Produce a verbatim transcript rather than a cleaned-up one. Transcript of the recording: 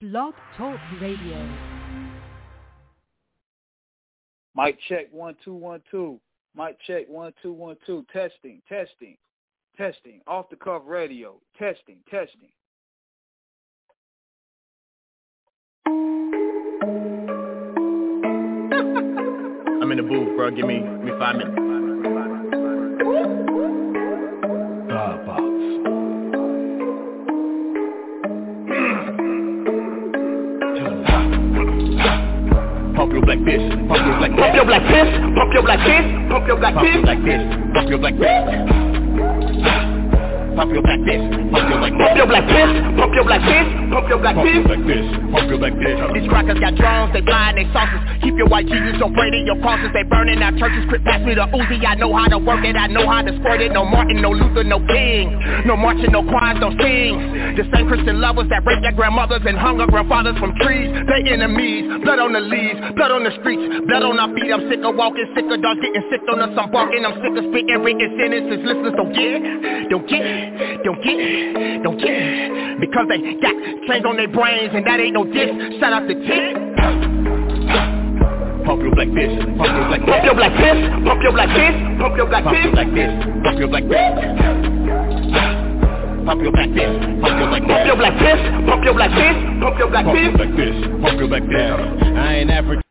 Blog Talk Radio. Mic check one two one two. Mic check one two one two. Testing, testing, testing. Off the cuff radio. Testing, testing. I'm in the booth, bro. Give me, give me five minutes. God box. Pump your black fist, pump your black fist, pump your black fist, pump your black fist, pump your black fist, pump your black fist, pump your black fist, pump your black fist, pump your black fist, pump your black fist, pump your black fist, pump your black fist. These crackers got drones, they flying they saucers. Keep your white Jesus so afraid of your crosses. They burning our churches. Quit pass me the Uzi. I know how to work it. I know how to squirt it. No Martin, no Luther, no King. No marching, no choirs, no sing. The same Christian lovers that raped their grandmothers and hung our grandfathers from trees. They enemies. Blood on the leaves, blood on the streets, blood on our feet. I'm sick of walking, sick of dogs getting sick on us. I'm barking. I'm sick of spitting written sentences. Listeners don't get, don't get, don't get, don't get. Because they got chains on their brains and that ain't no diss. Shout out to Tick. Pump your black fist, pump your black fist, pump your black fist, pump your black fist, pump your black fist, pump your black fist, pump your black fist, pump your black fist, pump your black fist, pump your black fist, pump your black fist, pump your black fist, pump your black fist. I ain't African.